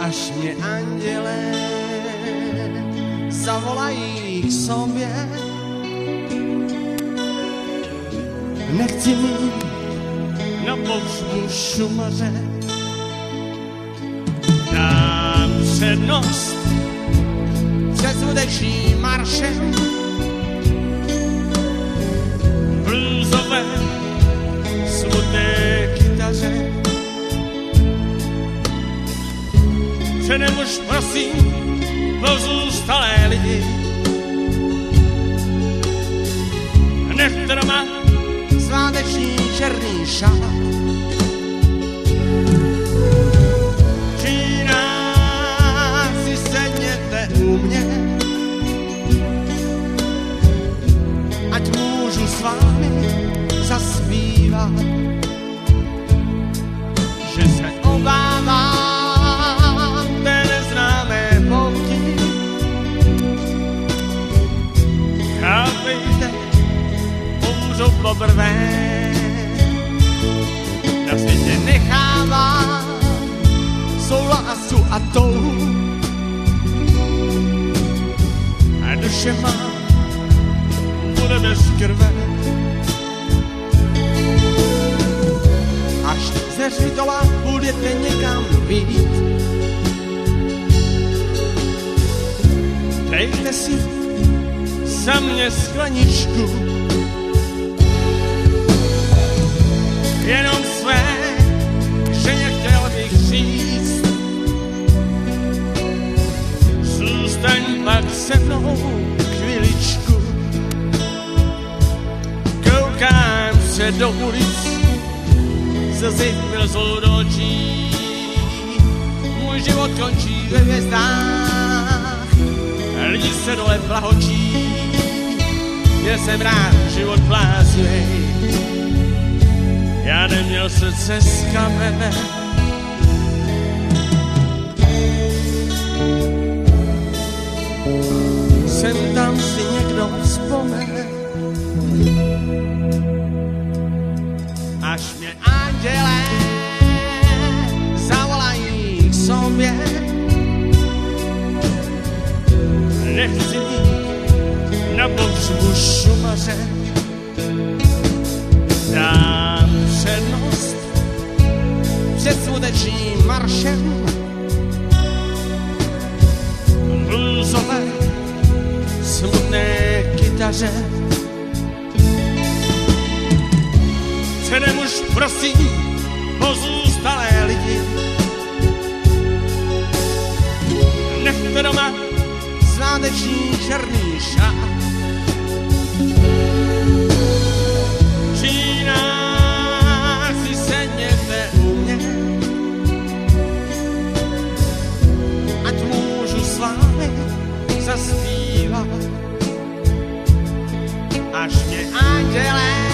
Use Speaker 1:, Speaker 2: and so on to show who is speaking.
Speaker 1: až mě andělé zavolají k sobě. Nechci mít na pohřbu šumaře, dám přednost předsudečným maršem. V bluesové smutné kytaře předem už prosím pozůstalé lidi. Nechte doma sváteční černý šát. Číná si sedněte u mě, ať můžu s vámi zaspívat, že se obávám té neznámé pouti. Chápejte, umřu poprvé, na světě nechávám svou lásku a touhu. A duše má bude bez krve. Až ze Hřbitova budete někam vyjít, dejte si za mě skleničku, jenom své ženě chtěl bych říct, zůstaň pak se mnou chviličku. Koukám se do ulic, slzy vylezou do očí, můj život končí ve hvězdách, lidi se dole plahočí, měl jsem rád život bláznivý, já neměl srdce z kamene. Sem tam si někdo vzpomene, až mě andělé zavolají k sobě. Nechci jít na pohřbu šumaře, dám přednost před smutečným maršem. Bluesové smutné kytaře předem už prosím pozůstalé lidi. Nechte doma sváteční černý šát. Číná si sedněte u mě, ať můžu s vámi zaspívat, až mě andělé